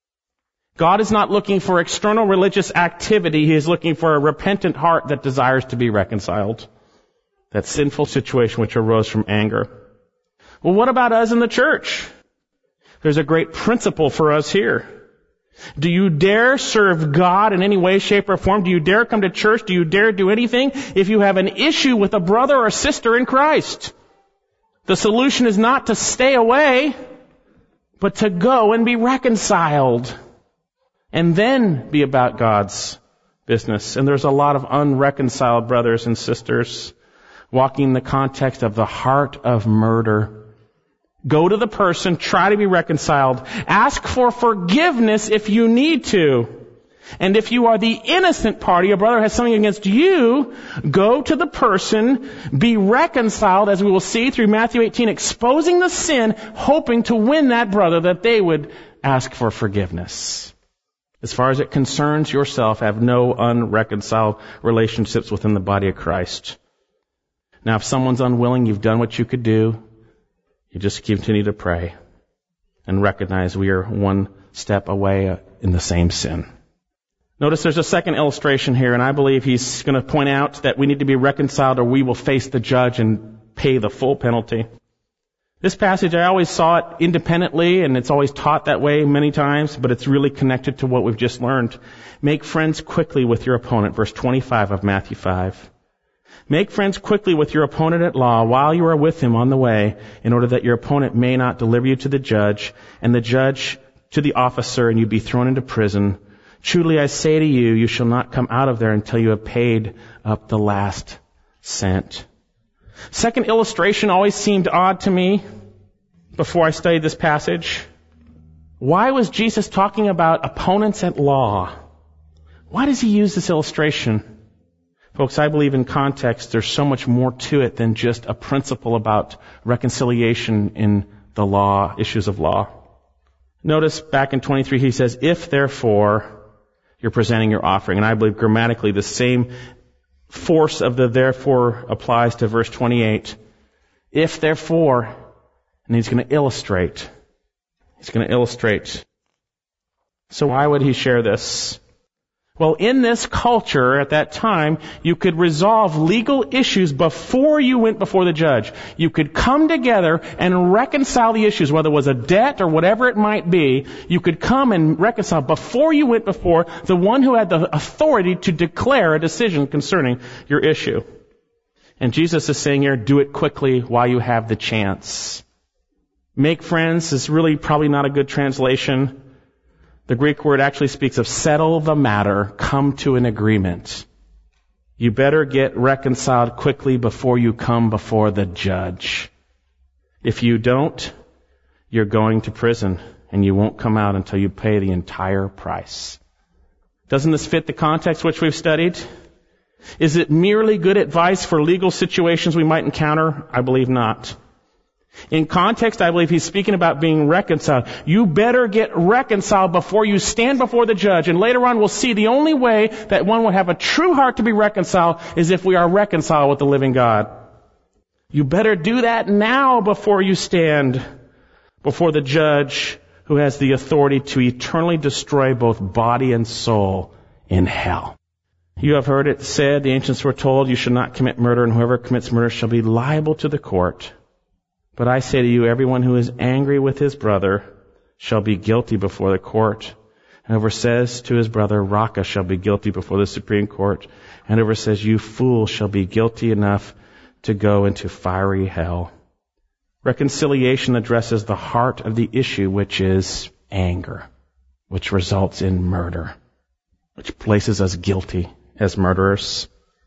God is not looking for external religious activity. He is looking for a repentant heart that desires to be reconciled. That sinful situation which arose from anger. Well, what about us in the church? There's a great principle for us here. Do you dare serve God in any way, shape, or form? Do you dare come to church? Do you dare do anything if you have an issue with a brother or sister in Christ? The solution is not to stay away, but to go and be reconciled. And then be about God's business. And there's a lot of unreconciled brothers and sisters walking in the context of the heart of murder. Go to the person, try to be reconciled. Ask for forgiveness if you need to. And if you are the innocent party, a brother has something against you, go to the person, be reconciled, as we will see through Matthew 18, exposing the sin, hoping to win that brother, that they would ask for forgiveness. As far as it concerns yourself, have no unreconciled relationships within the body of Christ. Now, if someone's unwilling, you've done what you could do. You just continue to pray and recognize we are one step away in the same sin. Notice there's a second illustration here, and I believe he's going to point out that we need to be reconciled or we will face the judge and pay the full penalty. This passage, I always saw it independently, and it's always taught that way many times, but it's really connected to what we've just learned. Make friends quickly with your opponent, verse 25 of Matthew 5. Make friends quickly with your opponent at law while you are with him on the way, in order that your opponent may not deliver you to the judge, and the judge to the officer, and you be thrown into prison. Truly I say to you, you shall not come out of there until you have paid up the last cent. Second illustration always seemed odd to me before I studied this passage. Why was Jesus talking about opponents at law? Why does he use this illustration? Folks, I believe in context there's so much more to it than just a principle about reconciliation in the law, issues of law. Notice back in 23 he says, if therefore you're presenting your offering. And I believe grammatically the same force of the therefore applies to verse 28. If therefore, and he's going to illustrate. He's going to illustrate. So why would he share this? Well, in this culture at that time, you could resolve legal issues before you went before the judge. You could come together and reconcile the issues, whether it was a debt or whatever it might be. You could come and reconcile before you went before the one who had the authority to declare a decision concerning your issue. And Jesus is saying here, do it quickly while you have the chance. Make friends is really probably not a good translation. The Greek word actually speaks of settle the matter, come to an agreement. You better get reconciled quickly before you come before the judge. If you don't, you're going to prison and you won't come out until you pay the entire price. Doesn't this fit the context which we've studied? Is it merely good advice for legal situations we might encounter? I believe not. In context, I believe he's speaking about being reconciled. You better get reconciled before you stand before the judge. And later on we'll see the only way that one will have a true heart to be reconciled is if we are reconciled with the living God. You better do that now before you stand before the judge who has the authority to eternally destroy both body and soul in hell. You have heard it said, the ancients were told, you shall not commit murder, and whoever commits murder shall be liable to the court. But I say to you, everyone who is angry with his brother shall be guilty before the court. And whoever says to his brother, Raka, shall be guilty before the Supreme Court. And whoever says, you fool, shall be guilty enough to go into fiery hell. Reconciliation addresses the heart of the issue, which is anger, which results in murder, which places us guilty as murderers.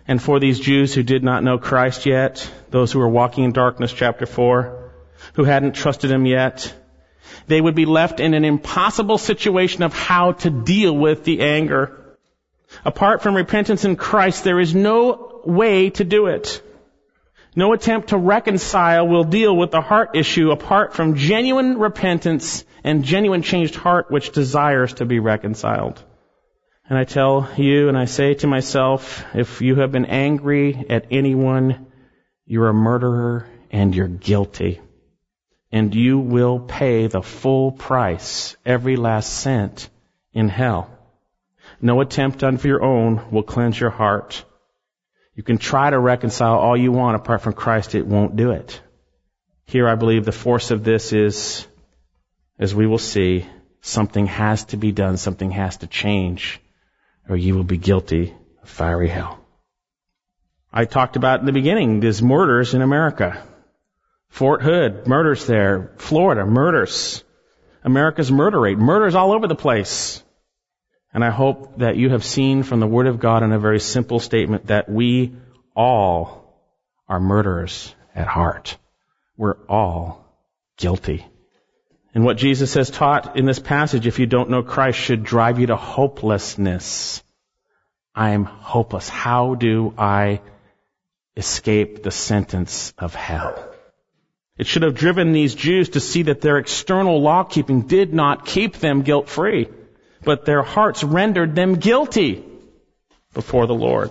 And for these Jews who did not know Christ yet, those who were walking in darkness, chapter 4, who hadn't trusted him yet, they would be left in an impossible situation of how to deal with the anger. Apart from repentance in Christ, there is no way to do it. No attempt to reconcile will deal with the heart issue apart from genuine repentance and genuine changed heart which desires to be reconciled. And I tell you, and I say to myself, if you have been angry at anyone, you're a murderer and you're guilty. And you will pay the full price, every last cent, in hell. No attempt done for your own will cleanse your heart. You can try to reconcile all you want apart from Christ, it won't do it. Here I believe the force of this is, as we will see, something has to be done, something has to change, or you will be guilty of fiery hell. I talked about in the beginning, these murders in America. Fort Hood, murders there. Florida, murders. America's murder rate, murders all over the place. And I hope that you have seen from the Word of God in a very simple statement that we all are murderers at heart. We're all guilty. And what Jesus has taught in this passage, if you don't know Christ, should drive you to hopelessness. I am hopeless. How do I escape the sentence of hell? It should have driven these Jews to see that their external law-keeping did not keep them guilt-free, but their hearts rendered them guilty before the Lord.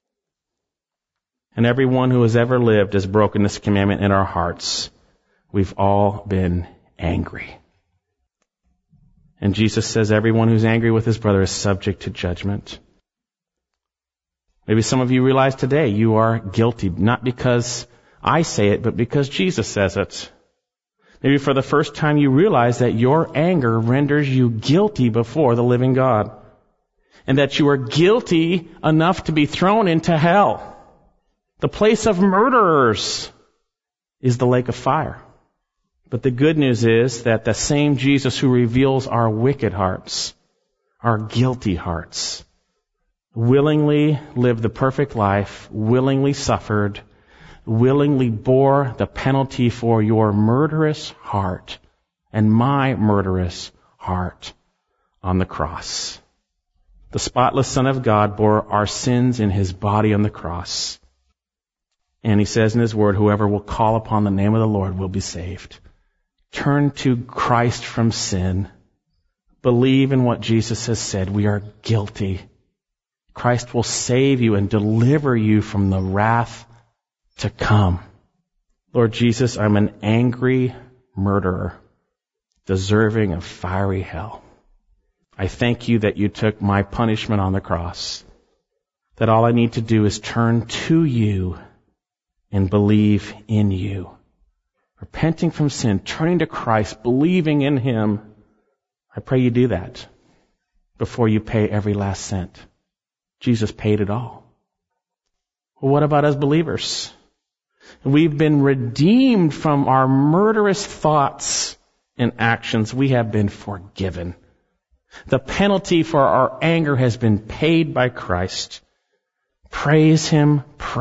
And everyone who has ever lived has broken this commandment in our hearts. We've all been angry. And Jesus says everyone who's angry with his brother is subject to judgment. Maybe some of you realize today you are guilty, not because I say it, but because Jesus says it. Maybe for the first time you realize that your anger renders you guilty before the living God, and that you are guilty enough to be thrown into hell. The place of murderers is the lake of fire. But the good news is that the same Jesus who reveals our wicked hearts, our guilty hearts, willingly lived the perfect life, willingly suffered, willingly bore the penalty for your murderous heart and my murderous heart on the cross. The spotless Son of God bore our sins in his body on the cross. And he says in his word, whoever will call upon the name of the Lord will be saved. Turn to Christ from sin. Believe in what Jesus has said. We are guilty. Christ will save you and deliver you from the wrath to come. Lord Jesus, I'm an angry murderer, deserving of fiery hell. I thank you that you took my punishment on the cross, that all I need to do is turn to you and believe in you. Repenting from sin, turning to Christ, believing in him. I pray you do that before you pay every last cent. Jesus paid it all. Well, what about us believers? We've been redeemed from our murderous thoughts and actions. We have been forgiven. The penalty for our anger has been paid by Christ. Praise him,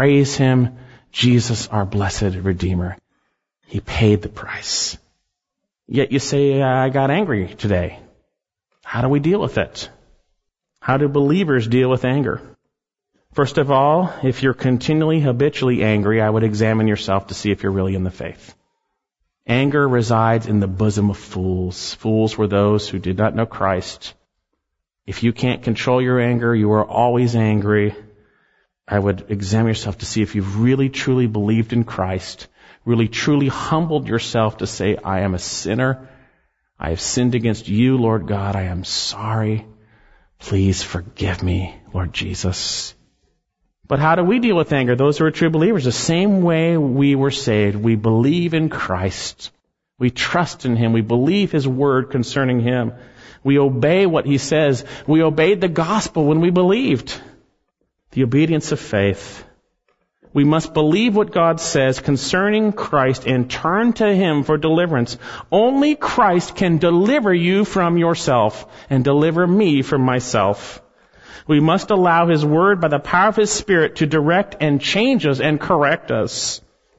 Jesus, our blessed Redeemer. He paid the price. Yet you say, I got angry today. How do we deal with it? How do believers deal with anger? First of all, if you're continually, habitually angry, I would examine yourself to see if you're really in the faith. Anger resides in the bosom of fools. Fools were those who did not know Christ. If you can't control your anger, you are always angry. I would examine yourself to see if you've really, truly believed in Christ, really, truly humbled yourself to say, I am a sinner. I have sinned against you, Lord God. I am sorry. Please forgive me, Lord Jesus. But how do we deal with anger? Those who are true believers, the same way we were saved. We believe in Christ. We trust in him. We believe his word concerning him. We obey what he says. We obeyed the gospel when we believed. The obedience of faith. We must believe what God says concerning Christ and turn to him for deliverance. Only Christ can deliver you from yourself and deliver me from myself. We must allow His Word by the power of His Spirit to direct and change us and correct us.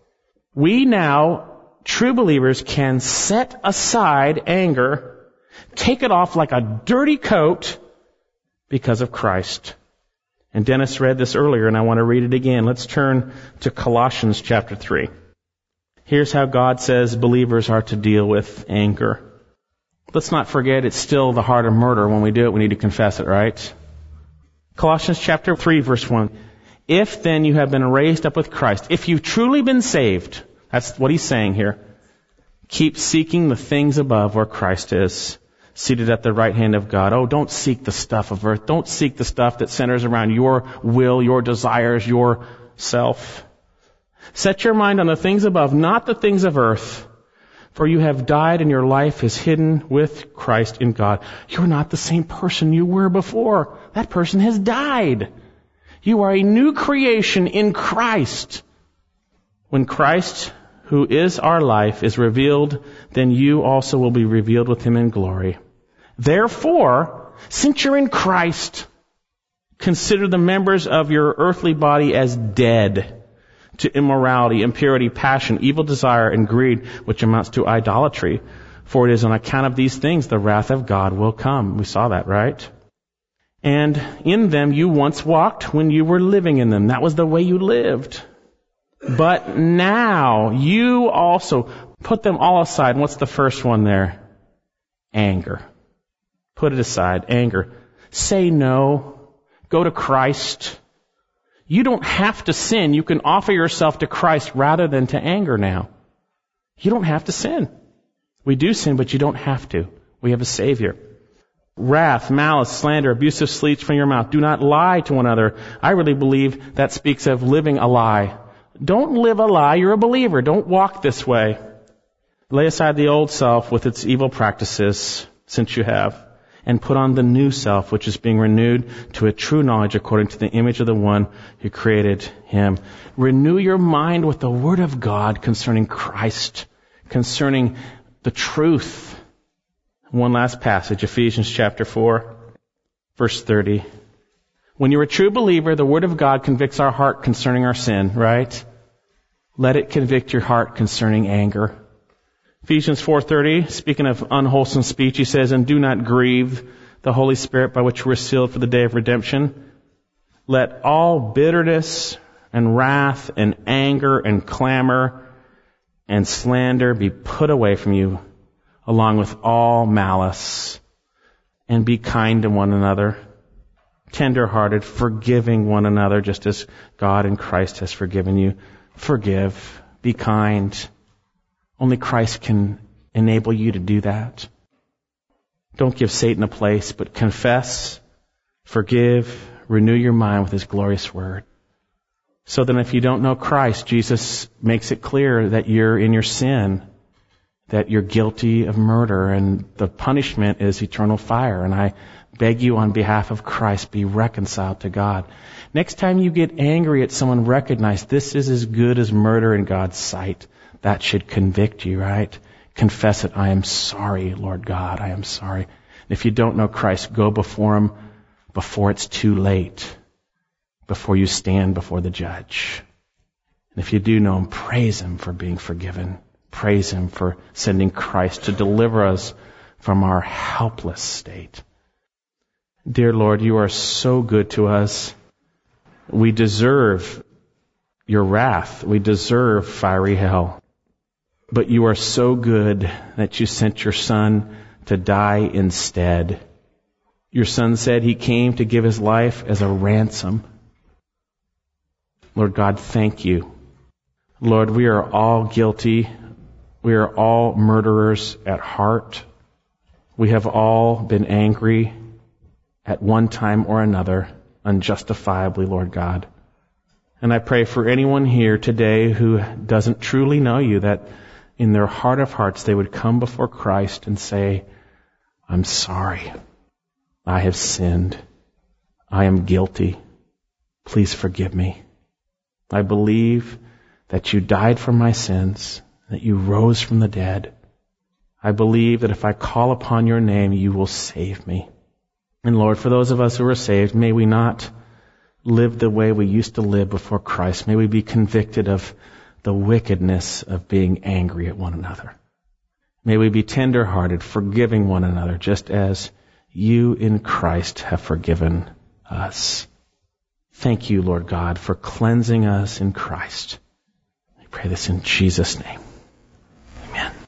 We now, true believers, can set aside anger, take it off like a dirty coat because of Christ. And Dennis read this earlier, and I want to read it again. Let's turn to Colossians chapter 3. Here's how God says believers are to deal with anger. Let's not forget it's still the heart of murder. When we do it, we need to confess it, right? Colossians chapter 3, verse 1. If then you have been raised up with Christ, if you've truly been saved, that's what he's saying here, keep seeking the things above where Christ is, seated at the right hand of God. Oh, don't seek the stuff of earth. Don't seek the stuff that centers around your will, your desires, your self. Set your mind on the things above, not the things of earth. For you have died and your life is hidden with Christ in God. You're not the same person you were before. That person has died. You are a new creation in Christ. When Christ, who is our life, is revealed, then you also will be revealed with Him in glory. Therefore, since you're in Christ, consider the members of your earthly body as dead to immorality, impurity, passion, evil desire, and greed, which amounts to idolatry. For it is on account of these things the wrath of God will come. We saw that, right? And in them you once walked when you were living in them. That was the way you lived. But now you also put them all aside. And what's the first one there? Anger. Put it aside. Anger. Say no. Go to Christ. You don't have to sin. You can offer yourself to Christ rather than to anger now. You don't have to sin. We do sin, but you don't have to. We have a Savior. Wrath, malice, slander, abusive speech from your mouth. Do not lie to one another. I really believe that speaks of living a lie. Don't live a lie. You're a believer. Don't walk this way. Lay aside the old self with its evil practices, since you have, and put on the new self, which is being renewed to a true knowledge according to the image of the one who created him. Renew your mind with the Word of God concerning Christ, concerning the truth. One last passage, Ephesians chapter 4, verse 30. When you're a true believer, the Word of God convicts our heart concerning our sin, right? Let it convict your heart concerning anger. Ephesians 4:30, speaking of unwholesome speech, he says, and do not grieve the Holy Spirit by which we're sealed for the day of redemption. Let all bitterness and wrath and anger and clamor and slander be put away from you, along with all malice, and be kind to one another, tender-hearted, forgiving one another, just as God in Christ has forgiven you. Forgive, be kind. Only Christ can enable you to do that. Don't give Satan a place, but confess, forgive, renew your mind with His glorious Word. So then if you don't know Christ, Jesus makes it clear that you're in your sin, that you're guilty of murder, and the punishment is eternal fire. And I beg you on behalf of Christ, be reconciled to God. Next time you get angry at someone, recognize this is as good as murder in God's sight. That should convict you, right? Confess it. I am sorry, Lord God. I am sorry. And if you don't know Christ, go before Him before it's too late, before you stand before the judge. And if you do know Him, praise Him for being forgiven. Praise Him for sending Christ to deliver us from our helpless state. Dear Lord, You are so good to us. We deserve Your wrath. We deserve fiery hell. But You are so good that You sent Your Son to die instead. Your Son said He came to give His life as a ransom. Lord God, thank You. Lord, we are all guilty. We are all murderers at heart. We have all been angry at one time or another, unjustifiably, Lord God. And I pray for anyone here today who doesn't truly know You, that in their heart of hearts they would come before Christ and say, I'm sorry. I have sinned. I am guilty. Please forgive me. I believe that You died for my sins, that You rose from the dead. I believe that if I call upon Your name, You will save me. And Lord, for those of us who are saved, may we not live the way we used to live before Christ. May we be convicted of the wickedness of being angry at one another. May we be tender-hearted, forgiving one another, just as you in Christ have forgiven us. Thank you, Lord God, for cleansing us in Christ. I pray this in Jesus' name.